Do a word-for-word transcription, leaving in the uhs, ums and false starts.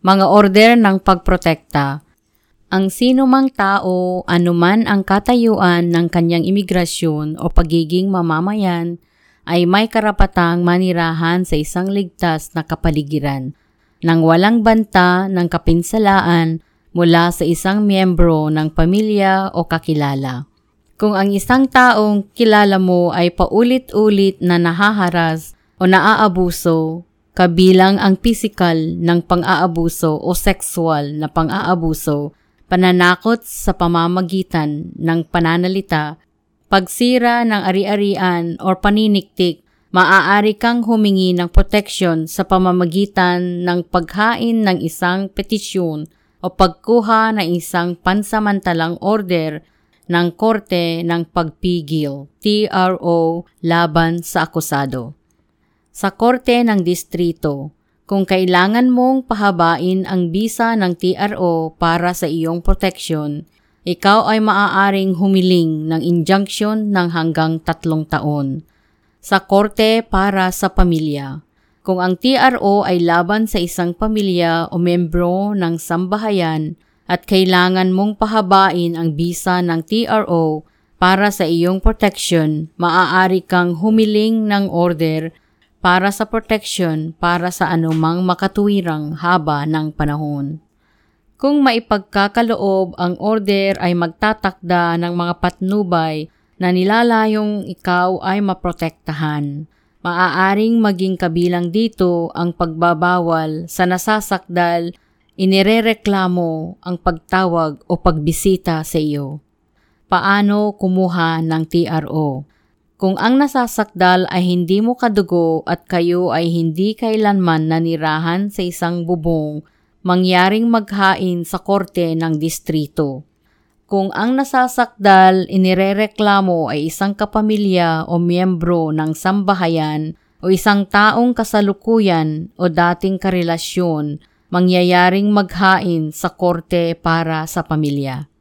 Mga order ng pagprotekta. Ang sino mang tao, anuman ang katayuan ng kanyang imigrasyon o pagiging mamamayan, ay may karapatang manirahan sa isang ligtas na kapaligiran, nang walang banta ng kapinsalaan mula sa isang miyembro ng pamilya o kakilala. Kung ang isang taong kilala mo ay paulit-ulit na nahaharas o naaabuso, kabilang ang pisikal ng pang-aabuso o sexual na pang-aabuso, pananakot sa pamamagitan ng pananalita, pagsira ng ari-arian o paniniktik, maaari kang humingi ng proteksyon sa pamamagitan ng paghain ng isang petisyon o pagkuha ng isang pansamantalang order ng Korte ng Pagpigil, T R O, laban sa akusado. Sa Korte ng Distrito, kung kailangan mong pahabain ang bisa ng T R O para sa iyong proteksyon, ikaw ay maaaring humiling ng injunction ng hanggang tatlong taon. Sa Korte para sa Pamilya, kung ang T R O ay laban sa isang pamilya o membro ng sambahayan at kailangan mong pahabain ang bisa ng T R O para sa iyong proteksyon, maaari kang humiling ng order para sa protection para sa anumang makatuwirang haba ng panahon. Kung maipagkakaloob, ang order ay magtatakda ng mga patnubay na nilalayong ikaw ay maprotektahan. Maaaring maging kabilang dito ang pagbabawal sa nasasakdal, inirereklamo, ang pagtawag o pagbisita sa iyo. Paano kumuha ng T R O? Kung ang nasasakdal ay hindi mo kadugo at kayo ay hindi kailanman nanirahan sa isang bubong, mangyaring maghain sa Korte ng Distrito. Kung ang nasasakdal inirereklamo ay isang kapamilya o miyembro ng sambahayan o isang taong kasalukuyan o dating karelasyon, mangyayaring maghain sa Korte para sa Pamilya.